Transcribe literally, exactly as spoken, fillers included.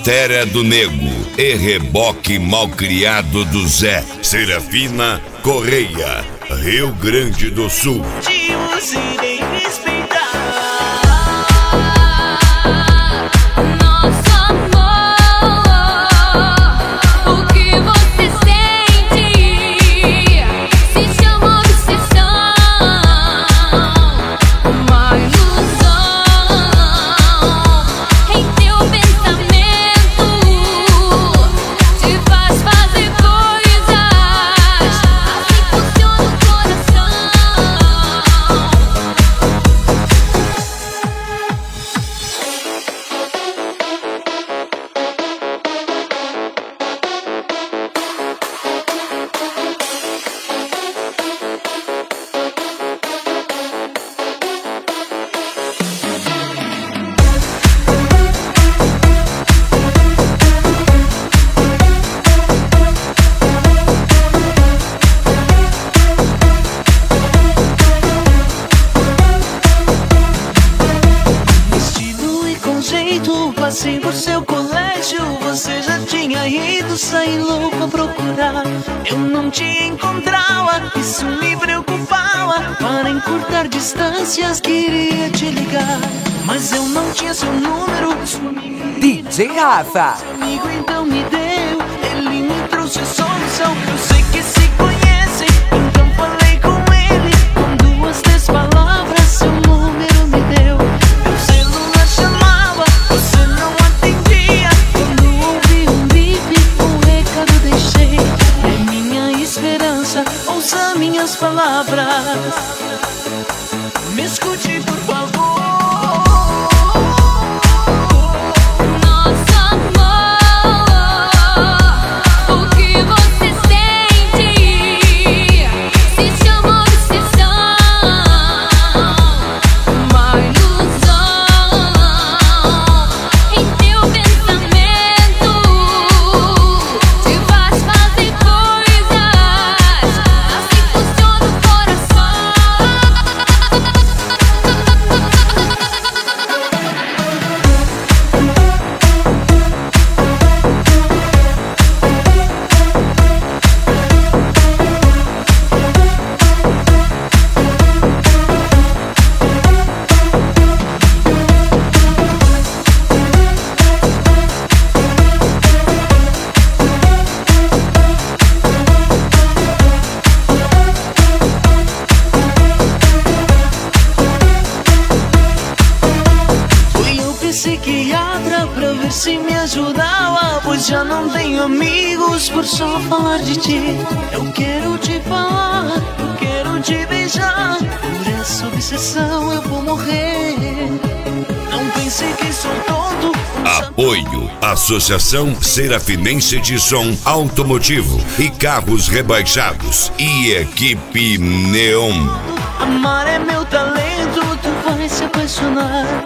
Matéria do Nego e Reboque Malcriado do Zé. Serafina Correia, Rio Grande do Sul. Te os irei respeitar. Passei por seu colégio, você já tinha ido, saí louco a procurar. Eu não te encontrava, isso me preocupava. Para encurtar distâncias, queria te ligar, mas eu não tinha seu número. D J Rafa, seu amigo então me deu, ele me trouxe a solução. Eu sei que se conhecem, então falei com ele. Com duas, três palavras, seu número me deu. Meu celular chamava, você não atendia. Quando ouvi um bip, um recado deixei. É minha esperança, ouça minhas palavras. Me escute, por favor. Psiquiatra pra ver se me ajudava, pois já não tenho amigos por só falar de ti. Eu quero te falar, eu quero te beijar. Por essa obsessão eu vou morrer. Não pense que sou tonto. Apoio Associação Serafinense de Som Automotivo e Carros Rebaixados e Equipe Neon. Amar é meu talento, tu vai se apaixonar.